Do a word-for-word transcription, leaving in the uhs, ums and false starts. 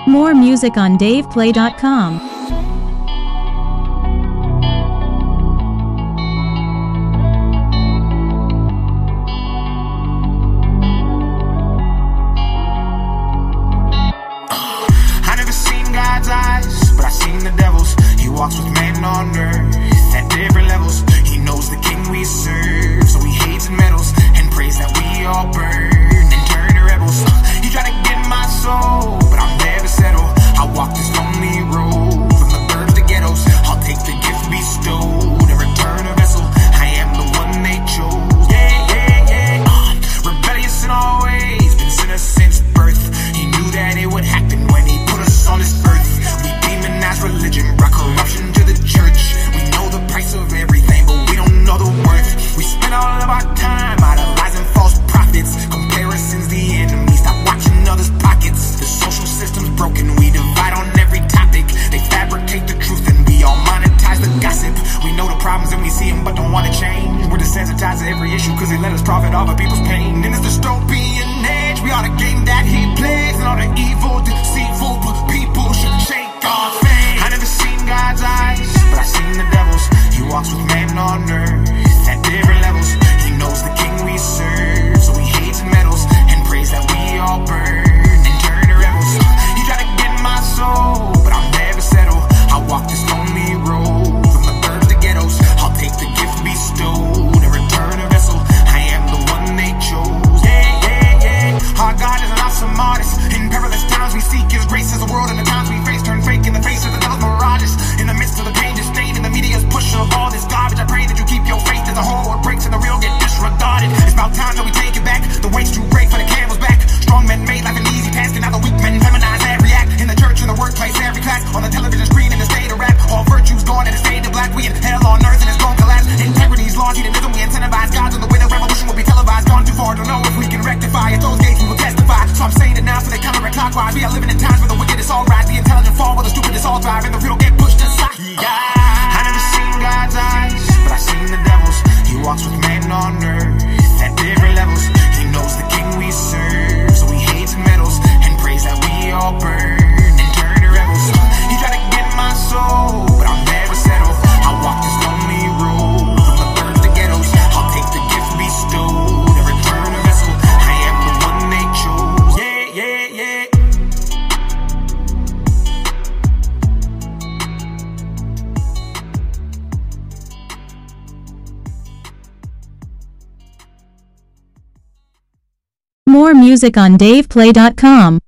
More music on dave play dot com. I never seen God's eyes, but I seen the devil's. He walks with man on earth at different levels. He knows the king we serve, so he hates and meddles and prays that we all burn and turn to rebels. He tried to get my soul, but I'll never settle. I walk this lonely road from the burbs to ghettos. I'll take the gift bestowed and return a vessel. I am the one they chose. Yeah, yeah, yeah. Uh, rebellious in all ways, been sinner since birth. He knew that it would happen when he put us on this earth. We demonize religion, brought corruption to the church. We know the price of everything, but we don't know the worth. We spend all of our time idolizing false prophets. Comparison's the enemy, stop watching others' pockets. The social system's broken, we divide on every topic. They fabricate the truth and we all monetize the gossip. We know the problems and we see them but don't want to change. We're desensitized to every issue cause they let us profit off of people's pain. In this dystopian age, we are the game that he plays. And all the evil, deceitful people should shake our faith. I never seen God's eyes, but I seen the devil's. He walks with man on earth at different levels. He knows the king we serve, so he hates and meddles and prays that we all burn and turn to rebels. He tried to get my soul, but I'll never settle. I walk this lonely road from the burbs to ghettos. I'll take the gift bestowed and return a vessel. I am the one they chose. Yeah, yeah, yeah. Our God is an awesome artist. In perilous times we seek his grace as the world and the times we face turn fake in the face of the devil's mirages. In the midst of the pain disdain and the media's push of all this garbage, I pray that you keep your faith as the whole world breaks and the real get disregarded. It's about time that we take it back. The weight's too great for the camel's back. Strong men made life an easy task, and now the weak men feminize every act. In the church, in the workplace, every class, on the television screen, in the state of rap. All virtues gone and it's fade to black. We in hell on earth and it's gonna collapse. Integrity's lost, hedonism, we incentivize gods on the way the revolution will be televised. Gone too far, don't know if we can rectify. At those gates we will testify. So I'm saying it now so they counter-clockwise. We are living in times where the wicked is all rise. The intelligent fall while the stupid is all thrive. And the real get pushed aside. Yeah. I never seen God's eyes, but I seen the devil's. He walks with man on earth at different levels. He knows the king we serve, so he hates and meddles and prays that we all burn and turn to rebels. He tried to get my soul, but I'll never settle. I'll walk this lonely road from the burbs to ghettos. I'll take the gift bestowed and return a vessel. I am the one they chose. Yeah, yeah, yeah. More music on dave play dot com.